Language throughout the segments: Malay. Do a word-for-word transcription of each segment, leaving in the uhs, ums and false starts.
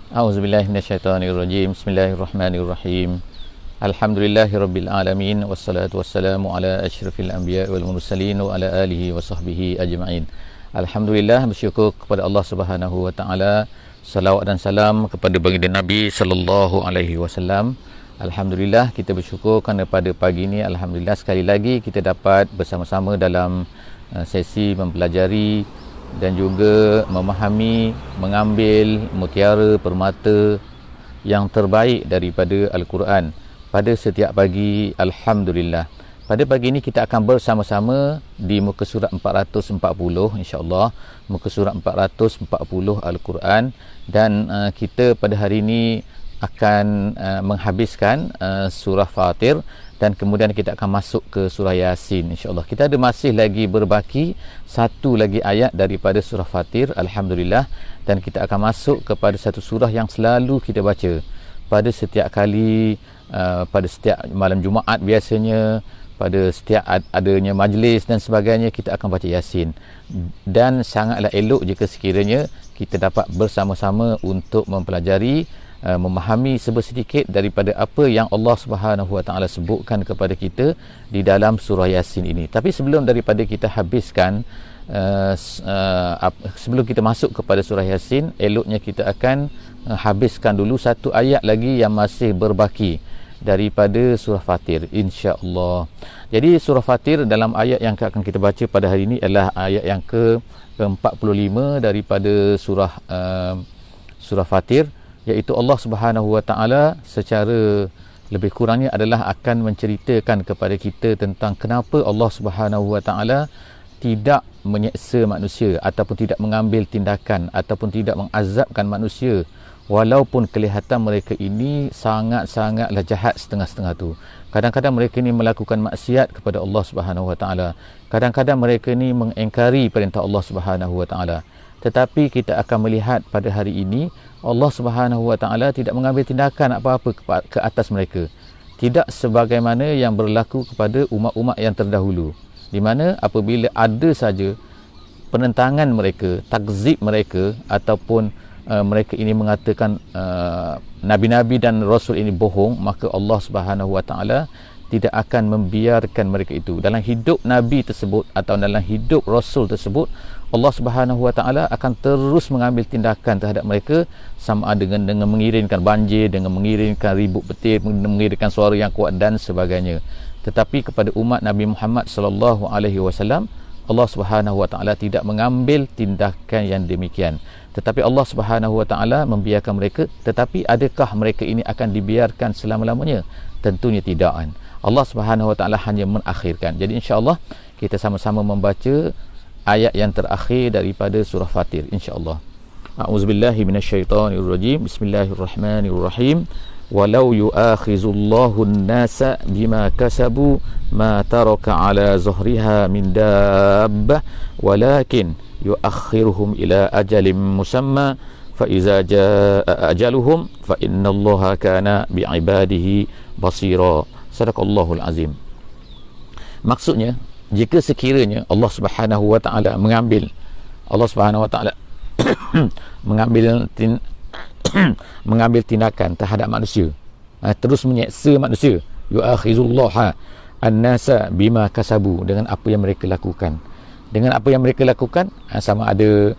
A'udzubillahi minasyaitonirrajim. Bismillahirrahmanirrahim. Alhamdulillahirabbil alamin wassalatu wassalamu ala asyrafil anbiya wal mursalin wa ala alihi wa sahbihi ajma'in. Alhamdulillah, bersyukur kepada Allah Subhanahu wa taala. Salawat dan salam kepada baginda Nabi sallallahu alaihi wasallam. Alhamdulillah, kita bersyukur kerana pada pagi ini alhamdulillah sekali lagi kita dapat bersama-sama dalam uh, sesi mempelajari dan juga memahami, mengambil mutiara permata yang terbaik daripada Al-Quran pada setiap pagi. Alhamdulillah, pada pagi ini kita akan bersama-sama di muka surat empat ratus empat puluh, insya-Allah muka surat empat ratus empat puluh Al-Quran, dan uh, kita pada hari ini akan uh, menghabiskan uh, surah Fatir, dan kemudian kita akan masuk ke surah Yasin, insya-Allah. Kita ada masih lagi berbaki satu lagi ayat daripada surah Fatir, alhamdulillah, dan kita akan masuk kepada satu surah yang selalu kita baca pada setiap kali uh, pada setiap malam Jumaat biasanya, pada setiap adanya majlis dan sebagainya, kita akan baca Yasin. Dan sangatlah elok jika sekiranya kita dapat bersama-sama untuk mempelajari, Uh, memahami sebersedikit daripada apa yang Allah Subhanahu Wa Taala sebutkan kepada kita di dalam surah Yasin ini. Tapi sebelum daripada kita habiskan uh, uh, sebelum kita masuk kepada surah Yasin, eloknya kita akan uh, habiskan dulu satu ayat lagi yang masih berbaki daripada surah Fatir, insya-Allah. Jadi surah Fatir dalam ayat yang akan kita baca pada hari ini adalah ayat yang ke empat puluh lima daripada surah uh, surah Fatir, iaitu Allah Subhanahu Wa Taala secara lebih kurangnya adalah akan menceritakan kepada kita tentang kenapa Allah Subhanahu Wa Taala tidak menyeksa manusia ataupun tidak mengambil tindakan ataupun tidak mengazabkan manusia walaupun kelihatan mereka ini sangat-sangatlah jahat setengah-setengah tu. Kadang-kadang mereka ini melakukan maksiat kepada Allah Subhanahu Wa Taala. Kadang-kadang mereka ini mengingkari perintah Allah Subhanahu Wa Taala. Tetapi kita akan melihat pada hari ini Allah Subhanahu Wa Taala tidak mengambil tindakan apa-apa ke atas mereka. Tidak sebagaimana yang berlaku kepada umat-umat yang terdahulu, di mana apabila ada saja penentangan mereka, takzib mereka, ataupun uh, mereka ini mengatakan uh, nabi-nabi dan rasul ini bohong, maka Allah Subhanahu Wa Taala tidak akan membiarkan mereka itu. Dalam hidup nabi tersebut atau dalam hidup rasul tersebut, Allah Subhanahu Wa Taala akan terus mengambil tindakan terhadap mereka, sama ada dengan dengan mengirimkan banjir, dengan mengirimkan ribut petir, mengirimkan suara yang kuat dan sebagainya. Tetapi kepada umat Nabi Muhammad sallallahu alaihi wasallam, Allah Subhanahu Wa Taala tidak mengambil tindakan yang demikian. Tetapi Allah Subhanahu Wa Taala membiarkan mereka. Tetapi adakah mereka ini akan dibiarkan selama-lamanya? Tentunya tidak. Allah Subhanahu Wa Taala hanya mengakhirkan. Jadi insya-Allah kita sama-sama membaca ayat yang terakhir daripada surah Fatir, insya-Allah. A'udzubillahi minasyaitonirrajim. Bismillahirrahmanirrahim. Walau yu'akhizullahu an-nasa bima kasabu ma taraka 'ala zuhriha min dabbah walakin yu'akhiruhum ila ajalin musamma fa iza jaa ajaluhum fa innallaha kana bi'ibadihi basira. Sadaqallahul azim. Maksudnya, jika sekiranya Allah Subhanahu Wa Taala mengambil Allah Subhanahu Wa Taala mengambil tin, mengambil tindakan terhadap manusia, ha, terus menyeksa manusia, yu'akhizullaha an-nasa bima kasabu, dengan apa yang mereka lakukan. Dengan apa yang mereka lakukan, ha, sama ada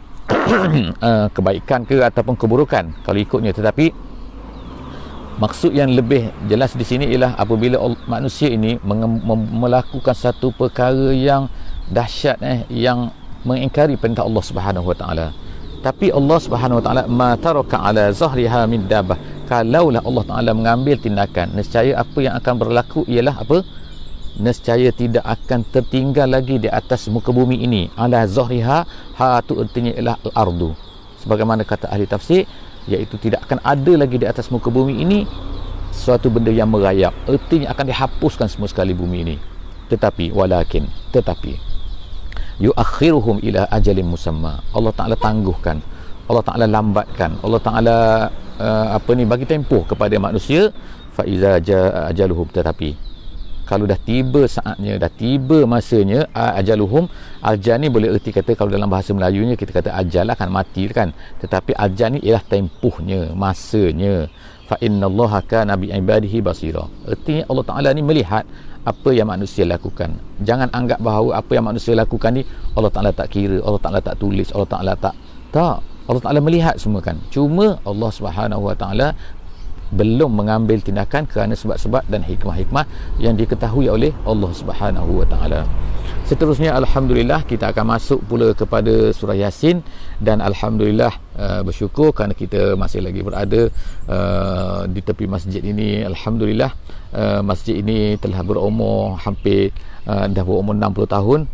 uh, kebaikan ke ataupun keburukan kalau ikutnya. Tetapi maksud yang lebih jelas di sini ialah apabila manusia ini melakukan satu perkara yang dahsyat, eh, yang mengingkari perintah Allah Subhanahu Wa Taala. Tapi Allah Subhanahu Wa Taala ma taraka ala zahriha min dabbah, kalaulah Allah Taala mengambil tindakan, nescaya apa yang akan berlaku ialah apa? Nescaya tidak akan tertinggal lagi di atas muka bumi ini. Ala zahriha, ha tu artinya ialah al-ardu. Sebagaimana kata ahli tafsir, iaitu tidak akan ada lagi di atas muka bumi ini suatu benda yang merayap, artinya akan dihapuskan semua sekali bumi ini. Tetapi walakin, tetapi yu'akhiruhum ila ajalin musamma, Allah Ta'ala tangguhkan, Allah Ta'ala lambatkan, Allah Ta'ala uh, apa ni bagi tempoh kepada manusia. Fa iza jaa ajaluhum, tetapi kalau dah tiba saatnya, dah tiba masanya, ajaluhum, ajal ni boleh erti kata kalau dalam bahasa Melayunya kita kata ajal lah kan, mati kan, tetapi ajal ni ialah tempuhnya, masanya. Fa innallaha kana bi ibadihi basira. Ertinya Allah Taala ni melihat apa yang manusia lakukan. Jangan anggap bahawa apa yang manusia lakukan ni Allah Taala tak kira, Allah Taala tak tulis, Allah Taala tak tak Allah Taala melihat semua kan. Cuma Allah Subhanahu Wa Taala belum mengambil tindakan kerana sebab-sebab dan hikmah-hikmah yang diketahui oleh Allah Subhanahu Wa Taala. Seterusnya, alhamdulillah, kita akan masuk pula kepada surah Yasin, dan alhamdulillah uh, bersyukur kerana kita masih lagi berada uh, di tepi masjid ini. Alhamdulillah, uh, masjid ini telah berumur hampir uh, dah berumur enam puluh tahun.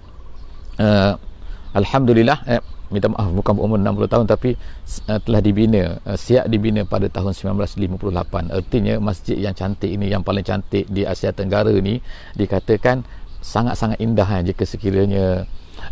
Uh, alhamdulillah, eh, minta maaf, bukan berumur enam puluh tahun, tapi uh, telah dibina, uh, siap dibina pada tahun sembilan belas lima puluh lapan. Artinya masjid yang cantik ini, yang paling cantik di Asia Tenggara ni, dikatakan sangat-sangat indah kan, jika sekiranya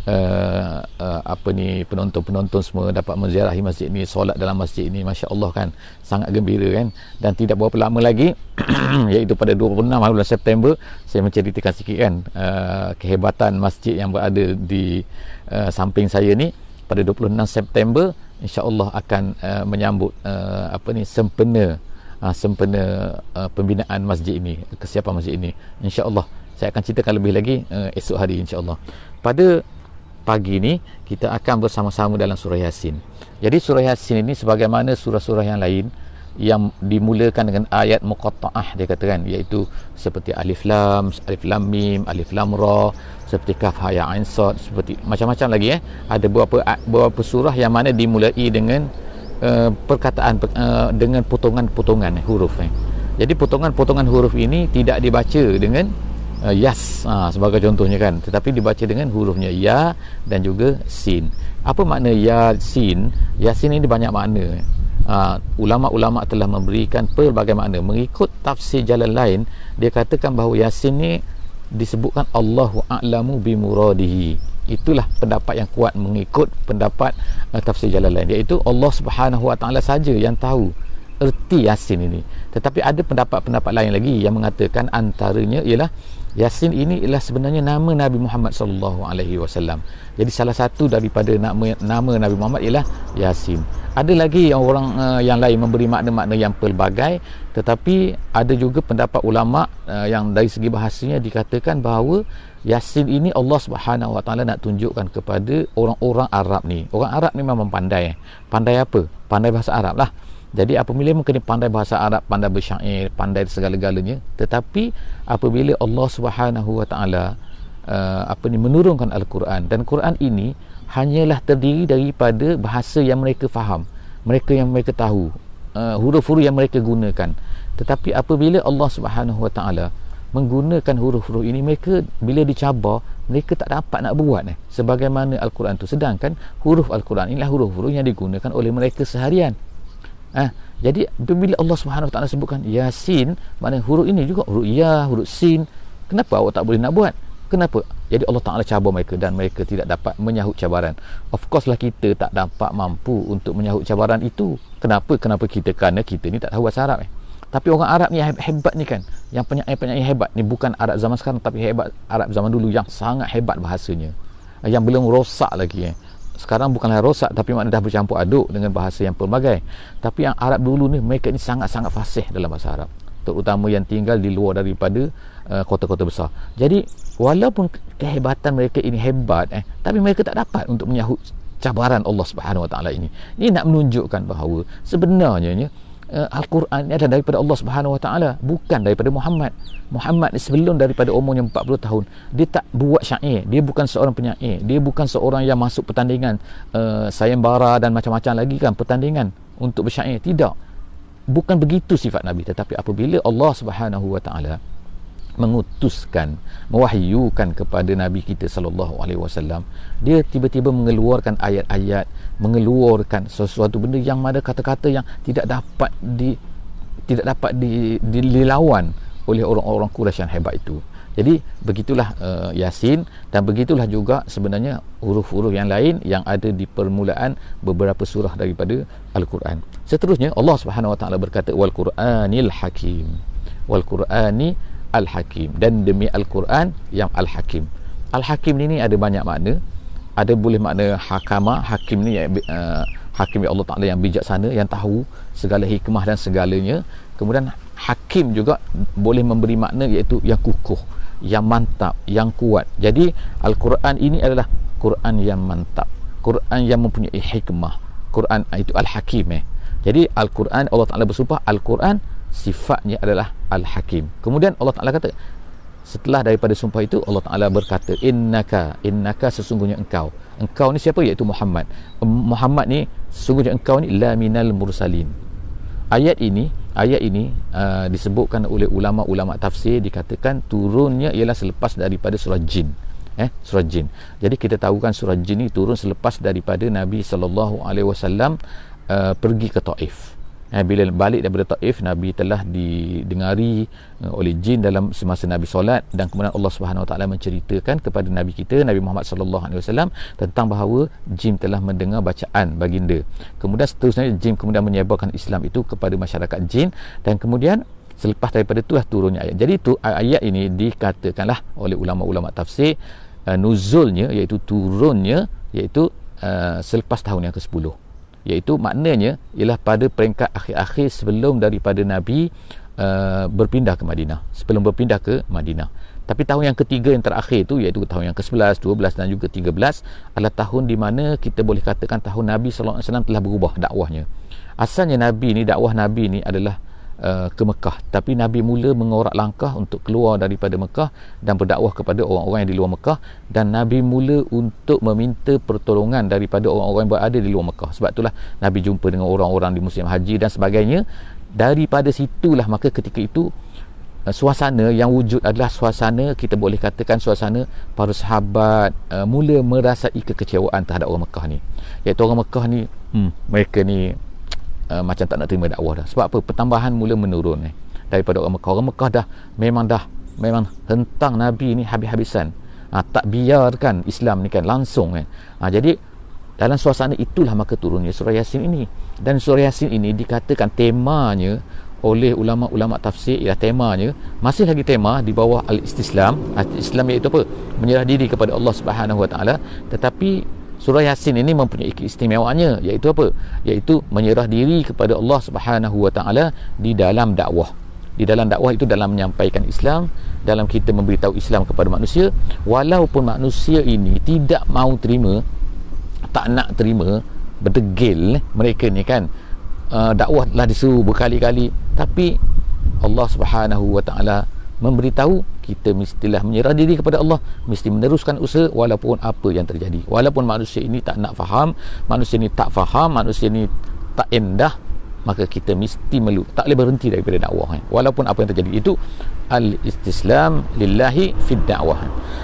uh, uh, apa ni penonton-penonton semua dapat menziarahi masjid ni, solat dalam masjid ni, masya-Allah kan, sangat gembira kan. Dan tidak berapa lama lagi iaitu pada dua puluh enam bulan September, saya menceritakan sikit kan uh, kehebatan masjid yang berada di uh, samping saya ni. Pada dua puluh enam September insya-Allah akan uh, menyambut uh, apa ni sempena uh, sempena uh, pembinaan masjid ini, kesiapan masjid ini, insya-Allah. Saya akan ceritakan lebih lagi uh, esok hari, insya-Allah. Pada pagi ni kita akan bersama-sama dalam surah Yasin. Jadi surah Yasin ini sebagaimana surah-surah yang lain yang dimulakan dengan ayat muqatta'ah, dia katakan, iaitu seperti alif lam, alif lam mim, alif lam ra, seperti kaf ha ya ain sad, seperti macam-macam lagi eh. Ada beberapa beberapa surah yang mana dimulai dengan uh, perkataan uh, dengan potongan-potongan eh, huruf eh. Jadi potongan-potongan huruf ini tidak dibaca dengan uh, yas ha, sebagai contohnya kan, tetapi dibaca dengan hurufnya ya dan juga sin. Apa makna yasin? Yasin ini banyak makna. Uh, ulama-ulama telah memberikan pelbagai makna. Mengikut tafsir jalan lain, dia katakan bahawa Yasin ni disebutkan Allahu a'lamu bimuradihi. Itulah pendapat yang kuat mengikut pendapat uh, tafsir jalan lain, iaitu Allah Subhanahu Wa Taala saja yang tahu erti Yasin ini. Tetapi ada pendapat-pendapat lain lagi yang mengatakan antaranya ialah Yasin ini ialah sebenarnya nama Nabi Muhammad sallallahu alaihi wasallam. Jadi salah satu daripada nama nama Nabi Muhammad ialah Yasin. Ada lagi yang orang uh, yang lain memberi makna-makna yang pelbagai, tetapi ada juga pendapat ulama uh, yang dari segi bahasanya dikatakan bahawa Yasin ini Allah Subhanahu Wa Taala nak tunjukkan kepada orang-orang Arab ni. Orang Arab ni memang pandai. Pandai apa? Pandai bahasa Arab lah. Jadi apabila mungkin pandai bahasa Arab, pandai bersyair, pandai segala-galanya, tetapi apabila Allah Subhanahu Wa Taala uh, apa ni menurunkan Al-Quran, dan Quran ini hanyalah terdiri daripada bahasa yang mereka faham, mereka yang mereka tahu, uh, huruf-huruf yang mereka gunakan. Tetapi apabila Allah Subhanahu Wa Taala menggunakan huruf-huruf ini, mereka bila dicabar, mereka tak dapat nak buat eh, sebagaimana Al-Quran tu. Sedangkan huruf Al-Quran inilah huruf-huruf yang digunakan oleh mereka seharian. Ah, jadi bila Allah Subhanahu Wa Taala sebutkan Yasin, maknanya huruf ini juga huruf ya, huruf sin. Kenapa awak tak boleh nak buat? Kenapa? Jadi Allah Taala cabar mereka dan mereka tidak dapat menyahut cabaran. Of course lah kita tak dapat mampu untuk menyahut cabaran itu. Kenapa? Kenapa kita? Kerana kita ni tak tahu bahasa Arab eh. Tapi orang Arab ni hebat ni kan, yang penyair-penyair hebat ni, bukan Arab zaman sekarang, tapi hebat Arab zaman dulu yang sangat hebat bahasanya, yang belum rosak lagi eh. Sekarang bukanlah rosak, tapi maknanya dah bercampur aduk dengan bahasa yang pelbagai. Tapi yang Arab dulu ni, mereka ni sangat-sangat fasih dalam bahasa Arab, terutama yang tinggal di luar daripada uh, kota-kota besar. Jadi walaupun kehebatan mereka ini hebat eh, tapi mereka tak dapat untuk menyahut cabaran Allah Subhanahu Wa Taala ini. Ini nak menunjukkan bahawa sebenarnya uh, Al-Quran ini adalah daripada Allah Subhanahu Wa Taala, bukan daripada Muhammad. Muhammad sebelum daripada umurnya empat puluh tahun, dia tak buat syair, dia bukan seorang penyair, dia bukan seorang yang masuk pertandingan uh, sayembara dan macam-macam lagi kan, pertandingan untuk bersyair. Tidak, bukan begitu sifat Nabi. Tetapi apabila Allah Subhanahu Wa Taala mengutuskan, mewahyukan kepada Nabi kita sallallahu alaihi wasallam, dia tiba-tiba mengeluarkan ayat-ayat, mengeluarkan sesuatu benda yang mana kata-kata yang tidak dapat di tidak dapat di, di, dilawan oleh orang-orang Quraisy yang hebat itu. Jadi begitulah uh, Yasin, dan begitulah juga sebenarnya huruf-huruf yang lain yang ada di permulaan beberapa surah daripada Al-Quran. Seterusnya Allah Subhanahu Wa Taala berkata wal Quranil Hakim. Wal Qurani Al-Hakim, dan demi Al-Quran yang Al-Hakim. Al-Hakim ni, ni ada banyak makna. Ada boleh makna hakama, hakim ni uh, hakim ya Allah Ta'ala yang bijaksana, yang tahu segala hikmah dan segalanya. Kemudian hakim juga boleh memberi makna iaitu yang kukuh, yang mantap, yang kuat. Jadi Al-Quran ini adalah Quran yang mantap, Quran yang mempunyai hikmah. Quran itu Al-Hakim eh. Jadi Al-Quran, Allah Ta'ala bersumpah, Al-Quran sifatnya adalah Al-Hakim. Kemudian Allah Ta'ala kata, setelah daripada sumpah itu, Allah Ta'ala berkata, innaka, innaka sesungguhnya engkau. Engkau ni siapa? Iaitu Muhammad. Muhammad ni, sesungguhnya engkau ni la minal mursalin. Ayat ini, ayat ini uh, disebutkan oleh ulama-ulama tafsir, dikatakan turunnya ialah selepas daripada surah Jin. Eh, surah Jin. Jadi kita tahu kan surah Jin ni turun selepas daripada Nabi sallallahu alaihi wasallam uh, pergi ke Taif. Eh, bila balik daripada Taif, Nabi telah didengari uh, oleh jin dalam semasa Nabi solat, dan kemudian Allah Subhanahu Wa Taala menceritakan kepada Nabi kita Nabi Muhammad sallallahu alaihi wasallam tentang bahawa jin telah mendengar bacaan baginda. Kemudian seterusnya jin kemudian menyebarkan Islam itu kepada masyarakat jin, dan kemudian selepas daripada itulah turunnya ayat. Jadi itu ayat ini dikatakanlah oleh ulama-ulama tafsir uh, nuzulnya iaitu turunnya iaitu uh, selepas tahun yang kesepuluh. Iaitu maknanya ialah pada peringkat akhir-akhir sebelum daripada Nabi uh, berpindah ke Madinah, sebelum berpindah ke Madinah. Tapi tahun yang ketiga yang terakhir itu, iaitu tahun yang kesebelas, dua belas dan juga tiga belas adalah tahun di mana kita boleh katakan tahun Nabi sallallahu alaihi wasallam telah berubah dakwahnya. Asalnya Nabi ni, dakwah Nabi ni adalah Uh, ke Mekah, tapi Nabi mula mengorak langkah untuk keluar daripada Mekah dan berdakwah kepada orang-orang yang di luar Mekah, dan Nabi mula untuk meminta pertolongan daripada orang-orang yang berada di luar Mekah. Sebab itulah Nabi jumpa dengan orang-orang di musim haji dan sebagainya. Daripada situlah maka ketika itu uh, suasana yang wujud adalah suasana, kita boleh katakan suasana para sahabat uh, mula merasai kekecewaan terhadap orang Mekah ni. Iaitu orang Mekah ni hmm, mereka ni Uh, macam tak nak terima dakwah dah. Sebab apa? Pertambahan mula menurun eh, daripada orang Mekah. Orang Mekah dah memang dah memang hentang Nabi ni habis-habisan. Ha, tak biarkan Islam ni kan langsung kan. Ha, jadi dalam suasana itulah maka turunnya surah Yasin ini. Dan surah Yasin ini dikatakan temanya oleh ulama-ulama tafsir, ialah temanya masih lagi tema di bawah al-istislam. Al-istislam iaitu apa? Menyerah diri kepada Allah Subhanahu Wa Taala. Tetapi surah Yasin ini mempunyai keistimewaannya, iaitu apa? Iaitu menyerah diri kepada Allah Subhanahu Wa Taala di dalam dakwah. Di dalam dakwah itu dalam menyampaikan Islam, dalam kita memberitahu Islam kepada manusia, walaupun manusia ini tidak mau terima, tak nak terima, berdegil mereka ni kan. Uh, dakwah telah disuruh berkali-kali, tapi Allah Subhanahu Wa Taala memberitahu kita mestilah menyerah diri kepada Allah, mesti meneruskan usaha walaupun apa yang terjadi. Walaupun manusia ini tak nak faham, manusia ini tak faham, manusia ini tak endah, maka kita mesti melu, tak boleh berhenti daripada dakwah eh. Walaupun apa yang terjadi. Itu al-istislam lillahi fid dakwah.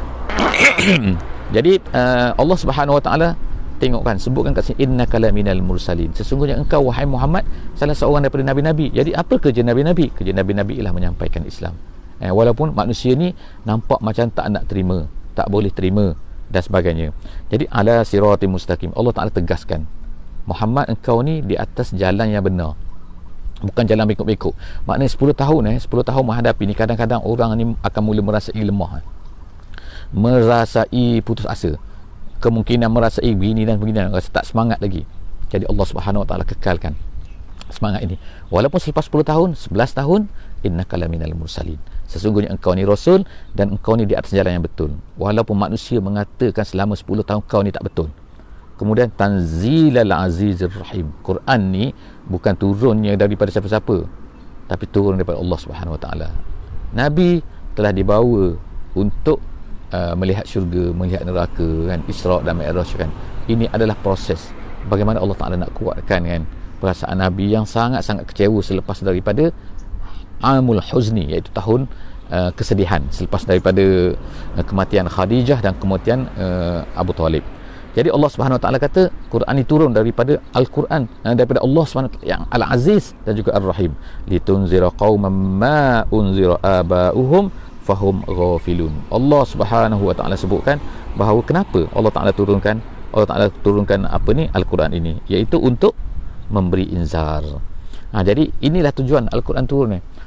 Jadi uh, Allah Subhanahu Wa Taala tengokkan, sebutkan kat sini, innaka laminal mursalin, sesungguhnya engkau wahai Muhammad salah seorang daripada nabi-nabi. Jadi apa kerja nabi-nabi? Kerja nabi-nabi ialah menyampaikan Islam. Eh, walaupun manusia ni nampak macam tak nak terima, tak boleh terima dan sebagainya. Jadi ala siratim mustaqim, Allah Ta'ala tegaskan, Muhammad engkau ni di atas jalan yang benar, bukan jalan bengkok-bengkok. Maknanya sepuluh tahun eh, sepuluh tahun menghadapi ni, kadang-kadang orang ni akan mula merasai lemah, merasai putus asa, kemungkinan merasai begini dan begini, rasa tak semangat lagi. Jadi Allah Subhanahu Wa Ta'ala kekalkan semangat ini. Walaupun selepas sepuluh tahun, sebelas tahun, innaka laminal mursalin, sesungguhnya engkau ni rasul dan engkau ni di atas jalan yang betul. Walaupun manusia mengatakan selama sepuluh tahun kau ni tak betul. Kemudian tanzilal azizir rahim, Quran ni bukan turunnya daripada siapa-siapa, tapi turun daripada Allah Subhanahu Wa Taala. Nabi telah dibawa untuk uh, melihat syurga, melihat neraka kan, Isra dan Mi'raj kan. Ini adalah proses bagaimana Allah Taala nak kuatkan kan perasaan Nabi yang sangat-sangat kecewa selepas daripada Amul Huzni, iaitu tahun uh, kesedihan selepas daripada uh, kematian Khadijah dan kematian uh, Abu Talib. Jadi Allah Subhanahu Wa Taala kata Quran ini turun daripada Al-Quran, uh, daripada Allah Subhanahu Wa Taala yang Al-Aziz dan juga Ar-Rahim, litunzira qauman ma unzira aba'uhum fahum ghafilun. Allah Subhanahu Wa Taala sebutkan bahawa kenapa Allah Taala turunkan Allah Taala turunkan apa ni Al-Quran ini, iaitu untuk memberi inzar. Ha, jadi inilah tujuan Al-Quran turun ni,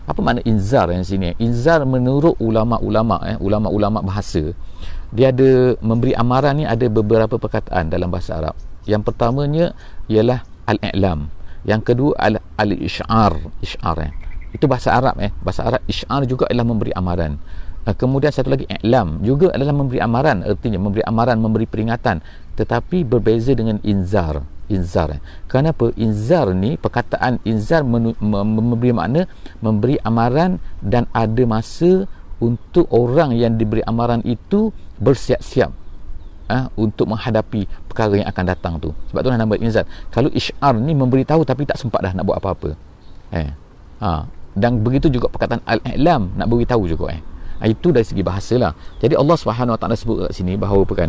Apa makna inzar yang sini? Inzar menurut ulama-ulama eh ulama-ulama bahasa, dia ada memberi amaran ni, ada beberapa perkataan dalam bahasa Arab. Yang pertamanya ialah al-i'lam. Yang kedua al-isy'ar, isy'ar eh. Itu bahasa Arab eh. Bahasa Arab isy'ar juga adalah memberi amaran. Kemudian satu lagi i'lam juga adalah memberi amaran, artinya memberi amaran, memberi peringatan, tetapi berbeza dengan inzar. Inzar. Kenapa? Inzar ni, perkataan inzar menu, memberi makna memberi amaran dan ada masa untuk orang yang diberi amaran itu bersiap-siap ha, untuk menghadapi perkara yang akan datang tu. Sebab tu lah nama inzar. Kalau isy'ar ni memberitahu tapi tak sempat dah nak buat apa-apa. Eh. Ha. Dan begitu juga perkataan al-i'lam, nak beritahu juga eh. Itu dari segi bahasa lah. Jadi Allah Subhanahu Wa Taala sebut kat sini bahawa apa kan,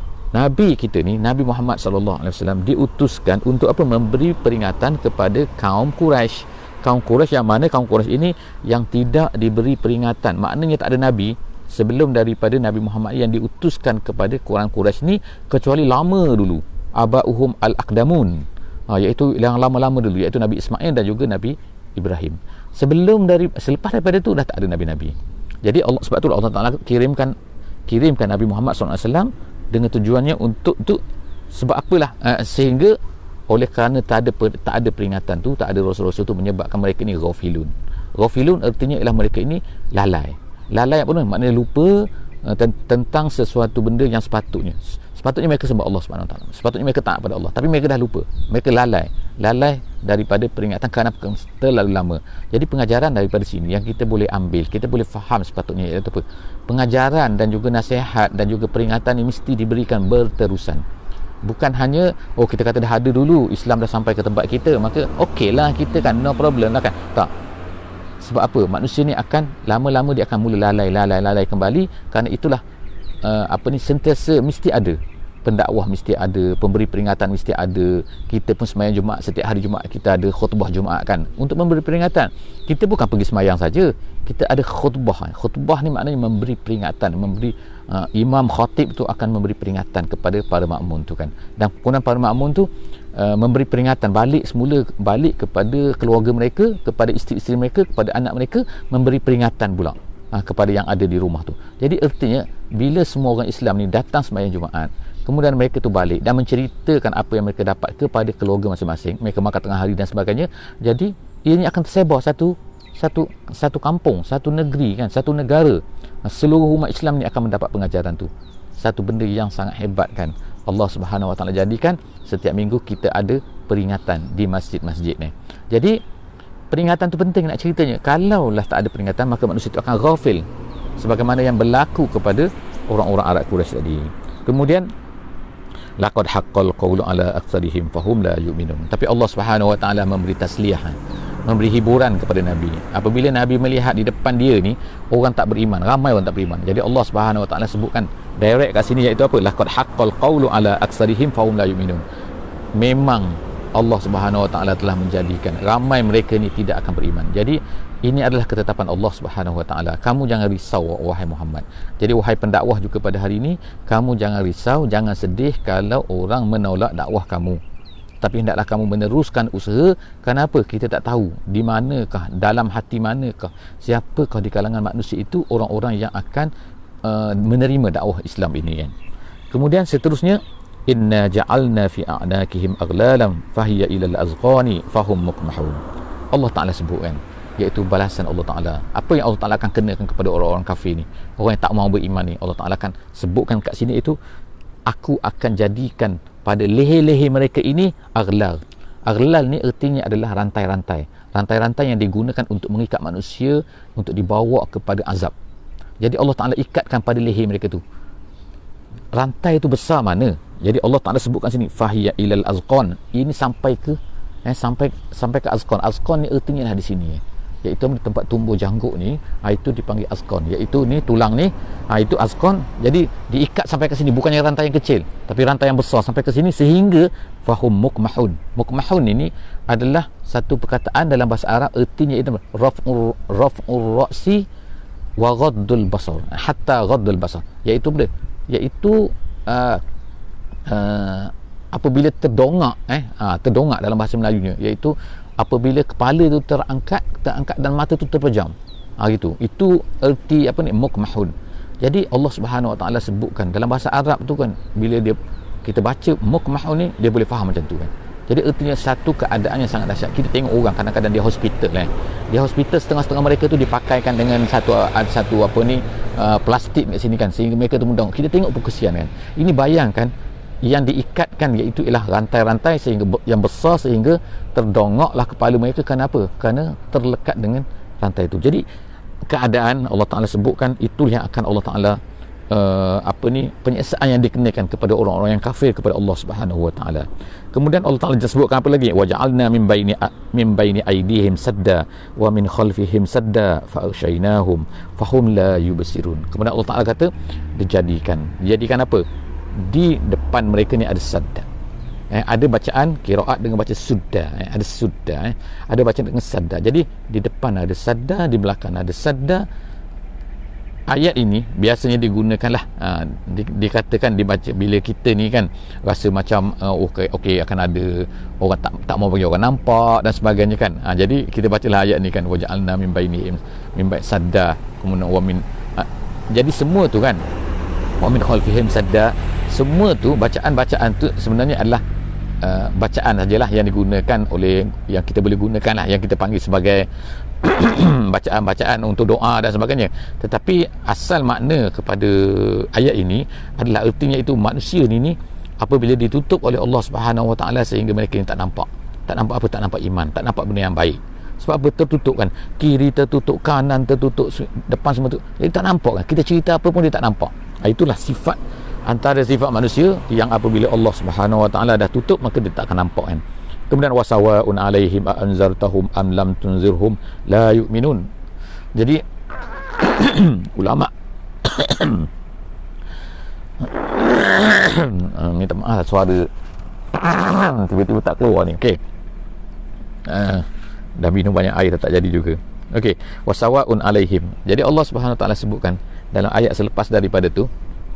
Nabi kita ni, Nabi Muhammad sallallahu alaihi wasallam diutuskan untuk apa? Memberi peringatan kepada kaum Quraisy. Kaum Quraisy yang mana kaum Quraisy ini yang tidak diberi peringatan. Maknanya tak ada Nabi sebelum daripada Nabi Muhammad yang diutuskan kepada orang Quraisy ni, kecuali lama dulu. Aba'uhum al-aqdamun. Ha, iaitu yang lama-lama dulu, iaitu Nabi Ismail dan juga Nabi Ibrahim. Sebelum dari selepas daripada tu dah tak ada Nabi-Nabi. Jadi Allah, sebab tu Allah Taala kirimkan kirimkan Nabi Muhammad sallallahu alaihi wasallam dengan tujuannya untuk tu, sebab apalah uh, sehingga oleh kerana tak ada tak ada peringatan tu, tak ada rasul-rasul tu, menyebabkan mereka ni ghafilun. Ghafilun artinya ialah mereka ini lalai. Lalai apa maknanya? Lupa uh, tentang sesuatu benda yang sepatutnya. Sepatutnya mereka sembah Allah Subhanahu Wa Taala. Sepatutnya mereka taat pada Allah, tapi mereka dah lupa. Mereka lalai. Lalai daripada peringatan kerana terlalu lama. Jadi pengajaran daripada sini yang kita boleh ambil, kita boleh faham sepatutnya iaitu apa? Pengajaran dan juga nasihat dan juga peringatan ini mesti diberikan berterusan. Bukan hanya oh kita kata dah ada dulu, Islam dah sampai ke tempat kita, maka okeylah kita kan, no problem lah kan. Tak. Sebab apa? Manusia ni akan lama-lama dia akan mula lalai, lalai, lalai kembali. Kerana itulah uh, apa ni sentiasa mesti ada pendakwah, mesti ada pemberi peringatan, mesti ada. Kita pun sembahyang Jumaat, setiap hari Jumaat kita ada khutbah Jumaat kan, untuk memberi peringatan. Kita bukan pergi sembahyang saja, kita ada khutbah. Khutbah ni maknanya memberi peringatan, memberi uh, imam khatib tu akan memberi peringatan kepada para makmum tu kan. Dan kemudian para makmum tu uh, memberi peringatan balik semula, balik kepada keluarga mereka, kepada isteri-isteri mereka, kepada anak mereka, memberi peringatan pula uh, kepada yang ada di rumah tu. Jadi artinya bila semua orang Islam ni datang sembahyang Jumaat, kemudian mereka tu balik dan menceritakan apa yang mereka dapat kepada keluarga masing-masing, mereka makan tengah hari dan sebagainya. Jadi ianya akan tersebar satu satu satu kampung, satu negeri kan, satu negara. Seluruh umat Islam ni akan mendapat pengajaran tu. Satu benda yang sangat hebat kan. Allah Subhanahu Wa Taala jadikan setiap minggu kita ada peringatan di masjid-masjid ni. Jadi peringatan tu penting nak ceritanya. Kalaulah tak ada peringatan, maka manusia itu akan ghafil, sebagaimana yang berlaku kepada orang-orang Arab Quraisy tadi. Kemudian laqad haqqal qawlu ala aktsarihim fahum la yu'minun. Tapi Allah Subhanahu Wa Taala memberi tasliyah, memberi hiburan kepada Nabi. Apabila Nabi melihat di depan dia ni orang tak beriman, ramai orang tak beriman. Jadi Allah Subhanahu Wa Taala sebutkan direct kat sini, iaitu apa? Laqad haqqal qawlu ala aktsarihim fahum la yu'minun. Memang Allah Subhanahu Wa Taala telah menjadikan ramai mereka ni tidak akan beriman. Jadi ini adalah ketetapan Allah Subhanahu Wa Taala. Kamu jangan risau wahai Muhammad. Jadi wahai pendakwah juga pada hari ini, kamu jangan risau, jangan sedih kalau orang menolak dakwah kamu. Tapi hendaklah kamu meneruskan usaha. Kenapa? Kita tak tahu di manakah, dalam hati manakah, siapakah di kalangan manusia itu orang-orang yang akan uh, menerima dakwah Islam ini kan. Kemudian seterusnya, inna ja'alna fi a'nakihim aghlalan fahiya ilal azqani fahum muqmahun. Allah Taala sebutkan, iaitu balasan Allah Ta'ala. Apa yang Allah Ta'ala akan kenakan kepada orang-orang kafir ni, orang yang tak mahu beriman ni, Allah Ta'ala akan sebutkan kat sini itu, aku akan jadikan pada leher-leher mereka ini aghlal. Aghlal ni artinya adalah rantai-rantai. Rantai-rantai yang digunakan untuk mengikat manusia, untuk dibawa kepada azab. Jadi Allah Ta'ala ikatkan pada leher mereka tu. Rantai itu besar mana? Jadi Allah Ta'ala sebutkan sini, fahiya ilal azqan. Ini sampai ke eh, sampai sampai ke azqan. Azqan ni artinya lah di sini eh. Iaitu tempat tumbuh janggut ni, ha, itu dipanggil azqan. Iaitu ni tulang ni, ha, itu azqan. Jadi diikat sampai ke sini, bukannya rantai yang kecil, tapi rantai yang besar sampai ke sini, sehingga fahum mukmahun. Mukmahun ini adalah satu perkataan dalam bahasa Arab, artinya itu raf'ur raf'ur ra'si wa ghaddul basar, hatta ghaddul basar. Iaitu benda, iaitu uh, uh, apabila terdongak eh ha, terdongak dalam bahasa Melayunya, iaitu apabila kepala tu terangkat terangkat dan mata tu terpejam. Ha, gitu. Itu erti apa ni, mukmahun. Jadi Allah Subhanahu Wa Taala sebutkan dalam bahasa Arab tu kan, bila dia kita baca mukmahun ni, dia boleh faham macam tu kan. Jadi ertinya satu keadaan yang sangat dahsyat. Kita tengok orang kadang-kadang dia hospital eh. Dia hospital, setengah-setengah mereka tu dipakaikan dengan satu satu apa ni uh, plastik kat sini kan, sehingga mereka tu mudah. Kita tengok pun kesian kan. Ini bayangkan yang diikatkan iaitu ialah rantai-rantai sehingga yang besar sehingga terdongaklah kepala mereka. Kenapa? Kerana terlekat dengan rantai itu. Jadi keadaan Allah Taala sebutkan itu yang akan Allah Taala Uh, apa ni penyiksaan yang dikenakan kepada orang-orang yang kafir kepada Allah Subhanahu Wa Taala. Kemudian Allah Taala sebutkan apa lagi? Wa ja'alna min baini min baini aydihim sadda wa min khalfihim sadda fa aghshaynahum fahum la yubsirun. Kemudian Allah Taala kata dijadikan. Dijadikan apa? Di depan mereka ni ada sadda. Eh, ada bacaan qiraat dengan baca sudda, eh, ada sudda, eh. Ada bacaan dengan sadda. Jadi di depan ada sadda, di belakang ada sadda. Ayat ini biasanya digunakanlah ha, di, dikatakan dibaca bila kita ni kan rasa macam uh, okey okey akan ada orang tak tak mau bagi orang nampak dan sebagainya kan. Ha, jadi kita bacalah ayat ni kan, waja'alna min bainihim min ba'i sadda, kemudian wa min ha, jadi semua tu kan, wa min khalfihim sadda, semua tu bacaan-bacaan tu sebenarnya adalah uh, bacaan sajalah yang digunakan oleh, yang kita boleh gunakan lah, yang kita panggil sebagai bacaan-bacaan untuk doa dan sebagainya. Tetapi asal makna kepada ayat ini adalah ertinya itu manusia ni ni apabila ditutup oleh Allah Subhanahu Wa Taala sehingga mereka ni tak nampak. Tak nampak apa? Tak nampak iman, tak nampak benda yang baik. Sebab apa? Tertutup kan, kiri tertutup, kanan tertutup, depan semua tu. Jadi tak nampak kan. Kita cerita apa pun dia tak nampak. Itulah sifat, antara sifat manusia yang apabila Allah Subhanahu Wa Taala dah tutup, maka dia tak akan nampak kan. Kemudian wasawaun alaihim anzartahum am lam tunzirhum la yu'minun. Jadi ulama minta maaf suara tiba-tiba tak keluar ni. Okey. Uh, dah minum banyak air tak jadi juga. Okey, wasawaun alaihim. Jadi Allah Subhanahu Wa Taala sebutkan dalam ayat selepas daripada tu.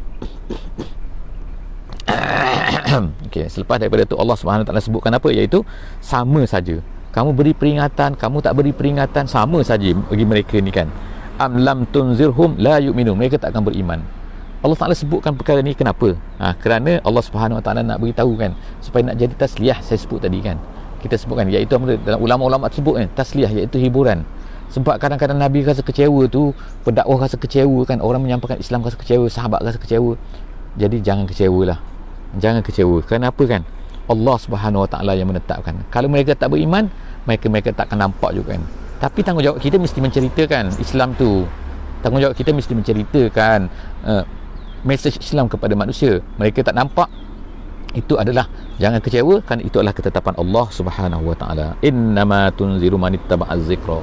Okey, selepas daripada tu Allah Subhanahu Wa Taala sebutkan apa, iaitu sama saja. Kamu beri peringatan, kamu tak beri peringatan, sama saja bagi mereka ni kan. Am lam tunzirhum la yu'minun, mereka tak akan beriman. Allah Taala sebutkan perkara ni kenapa? Ha, kerana Allah Subhanahu Wa Taala nak beritahu kan, supaya nak jadi tasliyah. Saya sebut tadi kan, kita sebutkan iaitu dalam ulama-ulama sebut kan, tasliyah iaitu hiburan. Sebab kadang-kadang Nabi rasa kecewa tu, pendakwah rasa kecewa kan, orang menyampaikan Islam rasa kecewa, sahabat rasa kecewa. Jadi jangan kecewalah. Jangan kecewa. Kenapa kan? Allah Subhanahu Wa Taala yang menetapkan. Kalau mereka tak beriman, mereka mereka tak akan nampak juga kan. Tapi tanggungjawab kita mesti menceritakan Islam tu. Tanggungjawab kita mesti menceritakan uh, mesej Islam kepada manusia. Mereka tak nampak, itu adalah jangan kecewa, kan itu adalah ketetapan Allah Subhanahu Wa Taala. Innama tunziru man ittaba'az zikra.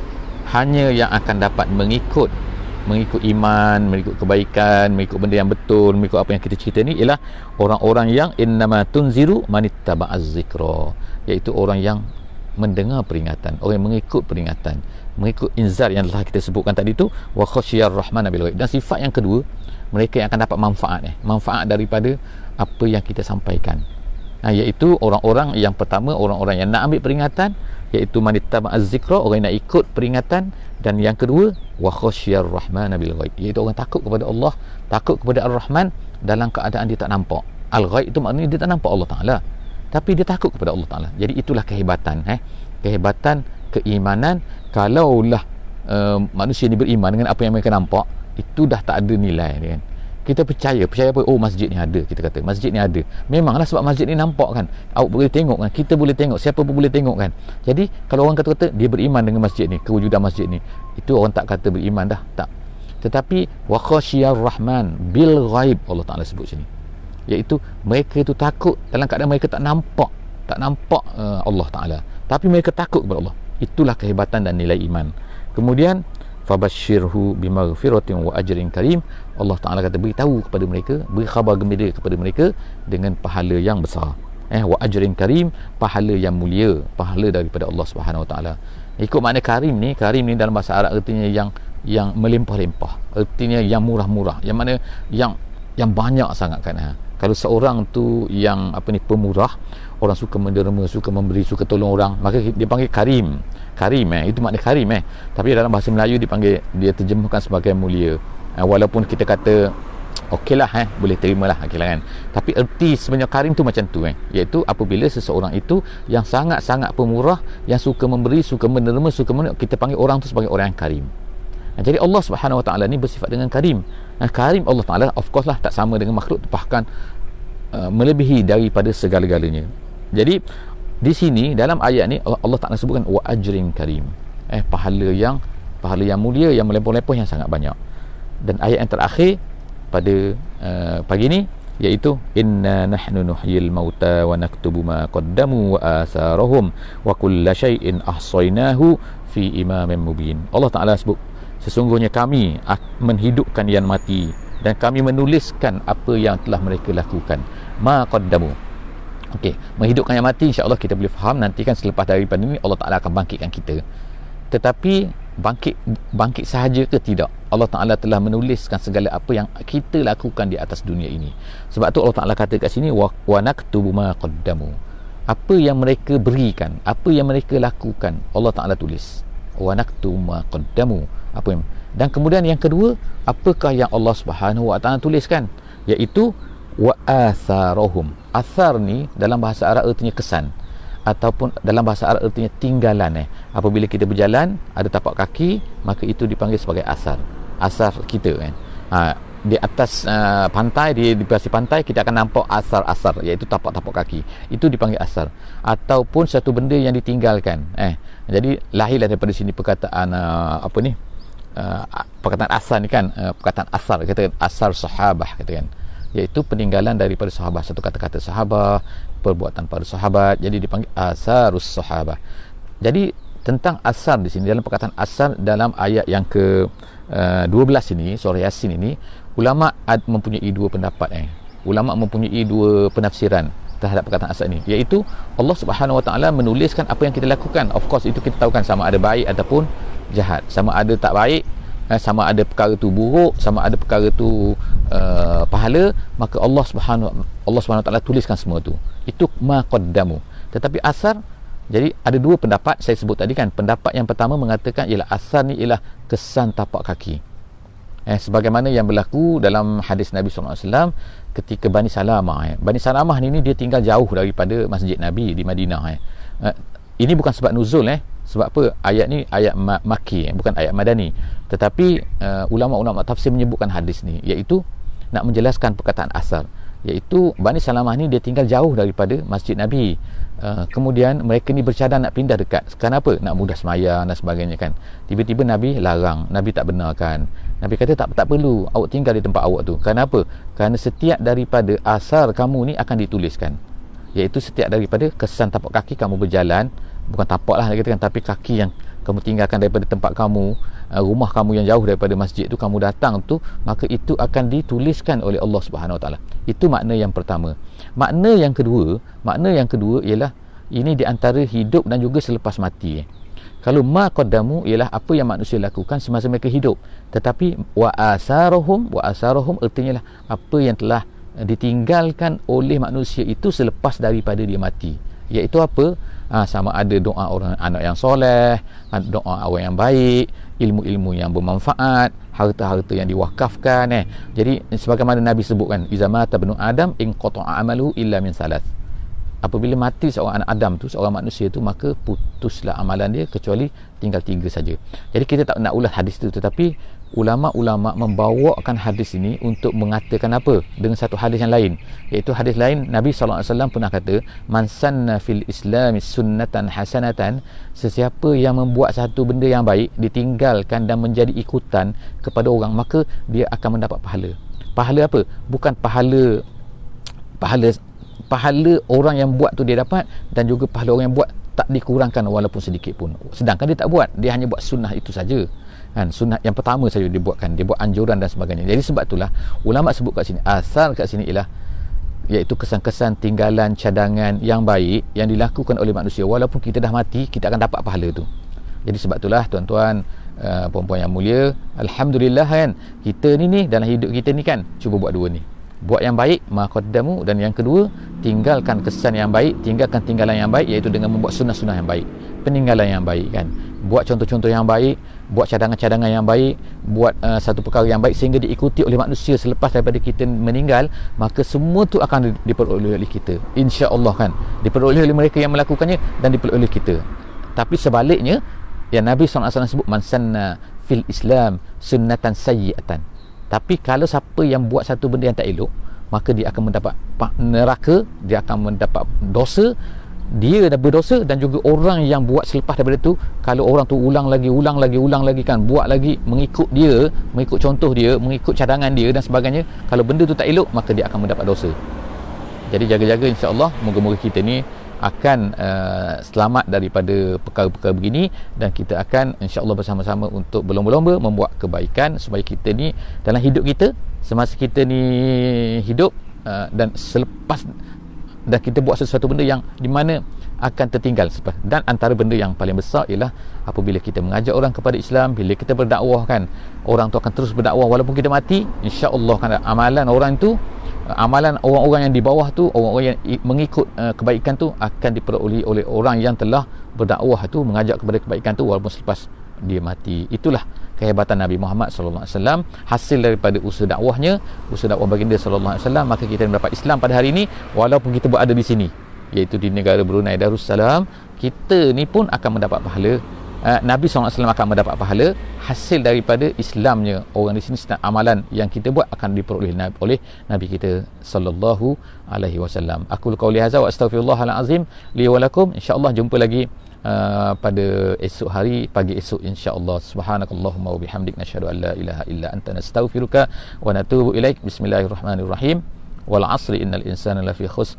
Hanya yang akan dapat mengikut mengikut iman, mengikut kebaikan, mengikut benda yang betul, mengikut apa yang kita cerita ni ialah orang-orang yang innama tunziru manittaba'az zikra, iaitu orang yang mendengar peringatan, orang yang mengikut peringatan, mengikut inzar yang telah kita sebutkan tadi tu, wa khasyiyar rahmana bil ghaib. Dan sifat yang kedua, mereka yang akan dapat manfaat eh, manfaat daripada apa yang kita sampaikan. Ha, iaitu orang-orang yang pertama, orang-orang yang nak ambil peringatan, iaitu manittaba'az zikra, orang yang nak ikut peringatan. Dan yang kedua, wa khasyiyar rahmana bil ghaib, iaitu orang takut kepada Allah, takut kepada Ar-Rahman dalam keadaan dia tak nampak. Al-ghaib itu maknanya dia tak nampak Allah Taala, tapi dia takut kepada Allah Taala. Jadi itulah kehebatan eh kehebatan keimanan. Kalaulah uh, manusia ni beriman dengan apa yang mereka nampak, itu dah tak ada nilai dia kan. Kita percaya, percaya apa? Oh, masjid ni ada, kita kata masjid ni ada. Memanglah sebab masjid ni nampak kan, awak boleh tengok kan, kita boleh tengok, siapa pun boleh tengok kan. Jadi kalau orang kata-kata dia beriman dengan masjid ni, kewujudan masjid ni, itu orang tak kata beriman dah, tak. Tetapi wa khasyiyar rahman bil ghaib, Allah Taala sebut sini, iaitu mereka itu takut dalam keadaan mereka tak nampak, tak nampak uh, Allah Taala, tapi mereka takut kepada Allah. Itulah kehebatan dan nilai iman. Kemudian fabashshirhu bimaghfiratin wa ajrin karim, Allah Taala kata beritahu kepada mereka, beri khabar gembira kepada mereka dengan pahala yang besar. Eh wa ajrin karim, pahala yang mulia, pahala daripada Allah Subhanahu Wa Taala. Ikut makna karim ni, karim ni dalam bahasa Arab artinya yang yang melimpah-limpah, artinya yang murah-murah, yang mana yang yang banyak sangat kan. Ha. Kalau seorang tu yang apa ni pemurah, orang suka menderma, suka memberi, suka tolong orang, maka dia panggil karim. Karim eh itu makna karim eh. Tapi dalam bahasa Melayu dipanggil, dia terjemahkan sebagai mulia. Eh, walaupun kita kata okeylah eh boleh terimalah okeylah kan. Tapi erti sebenarnya karim tu macam tu eh, iaitu apabila seseorang itu yang sangat-sangat pemurah, yang suka memberi, suka menderma, suka men- kita panggil orang tu sebagai orang yang karim. Nah, jadi Allah Subhanahu Wa Taala ni bersifat dengan karim. Nah, karim Allah Taala of course lah tak sama dengan makhluk, bahkan uh, melebihi daripada segala-galanya. Jadi di sini dalam ayat ni Allah, Allah Taala sebutkan wa ajrin karim. Eh pahala yang pahala yang mulia, yang melimpah-limpah, yang sangat banyak. Dan ayat yang terakhir pada uh, pagi ni iaitu inna nahnu nuhyil mauta wa naktubu ma qaddamu wa atharahum wa kulla syai'in ahsaynahu fi imamin mubin. Allah Taala sebut sesungguhnya kami menghidupkan yang mati dan kami menuliskan apa yang telah mereka lakukan. Ma qaddamu. Okey, menghidupkan yang mati insya-Allah kita boleh faham nanti kan selepas daripada ini Allah Taala akan bangkitkan kita. Tetapi bangkit bangkit sahaja ke tidak? Allah Taala telah menuliskan segala apa yang kita lakukan di atas dunia ini. Sebab tu Allah Taala kata kat sini wa naktubu ma qaddamu. Apa yang mereka berikan, apa yang mereka lakukan, Allah Taala tulis. Wa naktubu ma qaddamu. Apa yang, dan kemudian yang kedua, apakah yang Allah Subhanahu Wa Taala tuliskan, iaitu wa atharahum. Athar ni dalam bahasa Arab artinya kesan, ataupun dalam bahasa Arab artinya tinggalan eh. Apabila kita berjalan ada tapak kaki, maka itu dipanggil sebagai asar. Asar kita kan. Ha, di atas uh, pantai, di di pasir pantai kita akan nampak asar-asar, iaitu tapak-tapak kaki. Itu dipanggil asar. Ataupun satu benda yang ditinggalkan. Eh, jadi lahirlah daripada sini perkataan uh, apa ni? Uh, perkataan asar ni kan, uh, perkataan asar, kata asar sahabah katakan, iaitu peninggalan daripada sahabat, satu kata-kata sahabat, perbuatan para sahabat, jadi dipanggil asarus sahabah. Jadi tentang asar di sini, dalam perkataan asar dalam ayat yang ke uh, dua belas ini, surah Yasin ini, ulama ad mempunyai dua pendapat eh. Ulama mempunyai dua penafsiran terhadap perkataan asar ini, iaitu Allah Subhanahu Wa Taala menuliskan apa yang kita lakukan. Of course itu kita tahu kan, sama ada baik ataupun jahat, sama ada tak baik, sama ada perkara tu buruk, sama ada perkara tu uh, pahala, maka Allah Subhanahu Allah Subhanahu Taala tuliskan semua tu. Itu ma qaddamu. Tetapi asar, jadi ada dua pendapat saya sebut tadi kan. Pendapat yang pertama mengatakan ialah asar ni ialah kesan tapak kaki. Eh sebagaimana yang berlaku dalam hadis Nabi sallallahu alaihi wasallam ketika Bani Salamah eh. Bani Salamah ni, ni dia tinggal jauh daripada Masjid Nabi di Madinah eh. Eh, ini bukan sebab nuzul eh. Sebab apa? Ayat ni ayat Makki, bukan ayat Madani. Tetapi uh, ulama-ulama tafsir menyebutkan hadis ni, iaitu nak menjelaskan perkataan asar, iaitu Bani Salamah ni dia tinggal jauh daripada Masjid Nabi. Uh, kemudian mereka ni bercadang nak pindah dekat. Kenapa? Nak mudah sembahyang dan sebagainya kan. Tiba-tiba Nabi larang, Nabi tak benarkan. Nabi kata tak tak perlu, awak tinggal di tempat awak tu. Kenapa? Kerana setiap daripada asar kamu ni akan dituliskan, iaitu setiap daripada kesan tapak kaki kamu berjalan, bukan tapak lah katakan, tapi kaki yang kamu tinggalkan daripada tempat kamu, rumah kamu yang jauh daripada masjid tu, kamu datang tu, maka itu akan dituliskan oleh Allah Subhanahu Wa Taala. Itu makna yang pertama. Makna yang kedua, makna yang kedua ialah ini di antara hidup dan juga selepas mati. Kalau ma qaddamu ialah apa yang manusia lakukan semasa mereka hidup, tetapi wa asarahum, wa asarahum artinya lah apa yang telah ditinggalkan oleh manusia itu selepas daripada dia mati. Iaitu apa? Ha, sama ada doa orang anak yang soleh, doa orang yang baik, ilmu-ilmu yang bermanfaat, harta-harta yang diwakafkan eh. Jadi sebagaimana Nabi sebutkan, iza mata ibnu adam in qata'a amaluhu illa min salas. Apabila mati seorang anak Adam tu, seorang manusia tu, maka putuslah amalan dia kecuali tinggal tiga saja. Jadi kita tak nak ulas hadis tu, tetapi ulama-ulama membawakan hadis ini untuk mengatakan apa? Dengan satu hadis yang lain, iaitu hadis lain Nabi sallallahu alaihi wasallam pernah kata, man sanna fil islami sunnatan hasanatan, sesiapa yang membuat satu benda yang baik, ditinggalkan dan menjadi ikutan kepada orang, maka dia akan mendapat pahala. Pahala apa? Bukan pahala pahala pahala orang yang buat tu dia dapat, dan juga pahala orang yang buat tak dikurangkan walaupun sedikit pun. Sedangkan dia tak buat, dia hanya buat sunnah itu saja kan, sunnah yang pertama saja dia buatkan, dia buat anjuran dan sebagainya. Jadi sebab itulah ulama sebut kat sini, asar kat sini ialah iaitu kesan-kesan tinggalan cadangan yang baik yang dilakukan oleh manusia, walaupun kita dah mati kita akan dapat pahala tu. Jadi sebab itulah tuan-tuan, uh, puan-puan yang mulia, alhamdulillah kan, kita ni ni dalam hidup kita ni kan, cuba buat dua ni. buat yang baik maqaddamu, dan yang kedua tinggalkan kesan yang baik, tinggalkan tinggalan yang baik, iaitu dengan membuat sunnah-sunnah yang baik, peninggalan yang baik kan, buat contoh-contoh yang baik, buat cadangan-cadangan yang baik, buat uh, satu perkara yang baik sehingga diikuti oleh manusia selepas daripada kita meninggal, maka semua tu akan diperoleh oleh kita, insya-Allah kan, diperoleh oleh mereka yang melakukannya dan diperoleh oleh kita. Tapi sebaliknya, yang Nabi sallallahu alaihi wasallam sebut, man sanna fil Islam sunnatan sayyi'atan. Tapi kalau siapa yang buat satu benda yang tak elok, maka dia akan mendapat neraka, dia akan mendapat dosa, dia dah berdosa, dan juga orang yang buat selepas daripada tu, kalau orang tu ulang lagi, ulang lagi, ulang lagi kan, buat lagi mengikut dia, mengikut contoh dia, mengikut cadangan dia dan sebagainya, kalau benda tu tak elok, maka dia akan mendapat dosa. Jadi jaga-jaga, insya-Allah, moga-moga kita ni akan uh, selamat daripada perkara-perkara begini, dan kita akan insya-Allah bersama-sama untuk berlomba-lomba membuat kebaikan supaya kita ni dalam hidup kita, semasa kita ni hidup uh, dan selepas, dan kita buat sesuatu benda yang di mana akan tertinggal. Dan antara benda yang paling besar ialah apabila kita mengajak orang kepada Islam, bila kita berdakwah kan, orang tu akan terus berdakwah walaupun kita mati, insya-Allah kan amalan orang tu, amalan orang-orang yang di bawah tu, orang-orang yang mengikut uh, kebaikan tu akan diperoleh oleh orang yang telah berdakwah tu, mengajak kepada kebaikan tu walaupun selepas dia mati. Itulah kehebatan Nabi Muhammad sallallahu alaihi wasallam, hasil daripada usaha dakwahnya, usaha dakwah baginda sallallahu alaihi wasallam, maka kita mendapat Islam pada hari ini walaupun kita berada di sini, iaitu di negara Brunei Darussalam. Kita ni pun akan mendapat pahala, uh, Nabi sallallahu alaihi wasallam akan mendapat pahala hasil daripada Islamnya orang di sini. Amalan yang kita buat akan diperoleh oleh Nabi kita sallallahu alaihi wasallam. Aku qauli hadza wa astaghfirullahal azim li wa lakum. Insya-Allah jumpa lagi Uh, pada esok hari, pagi esok, insya-Allah. Subhanakallahumma wa bihamdik, nasyhadu an la ilaha illa anta, nastaghfiruka wa natubu ilaik. Bismillahirrahmanirrahim. Wal 'asri innal insana lafi khusr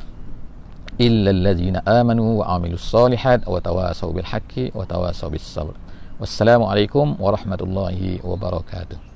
illa alladzina amanu wa 'amilus solihat wa tawasaw bil haqqi wa tawasaw bis sabr. Wassalamualaikum warahmatullahi wabarakatuh.